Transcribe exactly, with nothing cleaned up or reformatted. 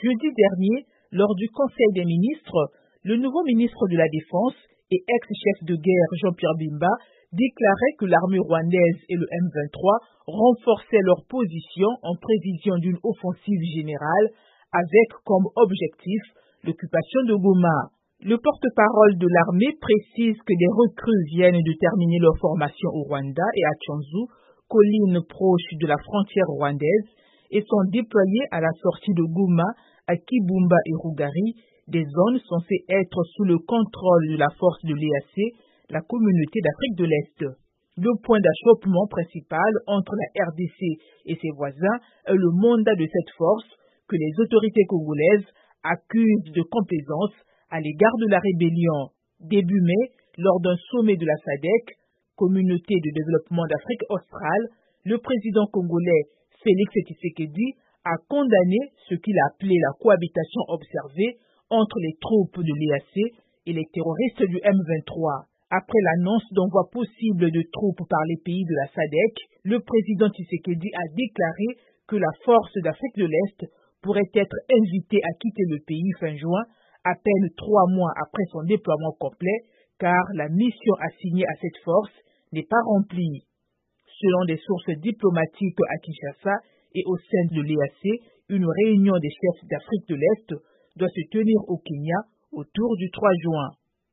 Jeudi dernier, lors du Conseil des ministres, le nouveau ministre de la Défense et ex-chef de guerre Jean-Pierre Bemba déclarait que l'armée rwandaise et le M vingt-trois renforçaient leur position en prévision d'une offensive générale avec comme objectif l'occupation de Goma. Le porte-parole de l'armée précise que des recrues viennent de terminer leur formation au Rwanda et à Tchanzu, colline proche de la frontière rwandaise, et sont déployés à la sortie de Goma, à Kibumba et Rugari, des zones censées être sous le contrôle de la force de l'E A C, la communauté d'Afrique de l'Est. Le point d'achoppement principal entre la R D C et ses voisins est le mandat de cette force que les autorités congolaises accusent de complaisance à l'égard de la rébellion. Début mai, lors d'un sommet de la S A D C, Communauté de développement d'Afrique australe, le président congolais Félix Tshisekedi a condamné ce qu'il a appelé la cohabitation observée entre les troupes de l'E A C et les terroristes du M vingt-trois. Après l'annonce d'envoi possible de troupes par les pays de la S A D C, le président Tshisekedi a déclaré que la force d'Afrique de l'Est pourrait être invitée à quitter le pays fin juin, à peine trois mois après son déploiement complet, car la mission assignée à cette force n'est pas remplie. Selon des sources diplomatiques à Kinshasa et au sein de l'E A C, une réunion des chefs d'Afrique de l'Est doit se tenir au Kenya autour du trois juin.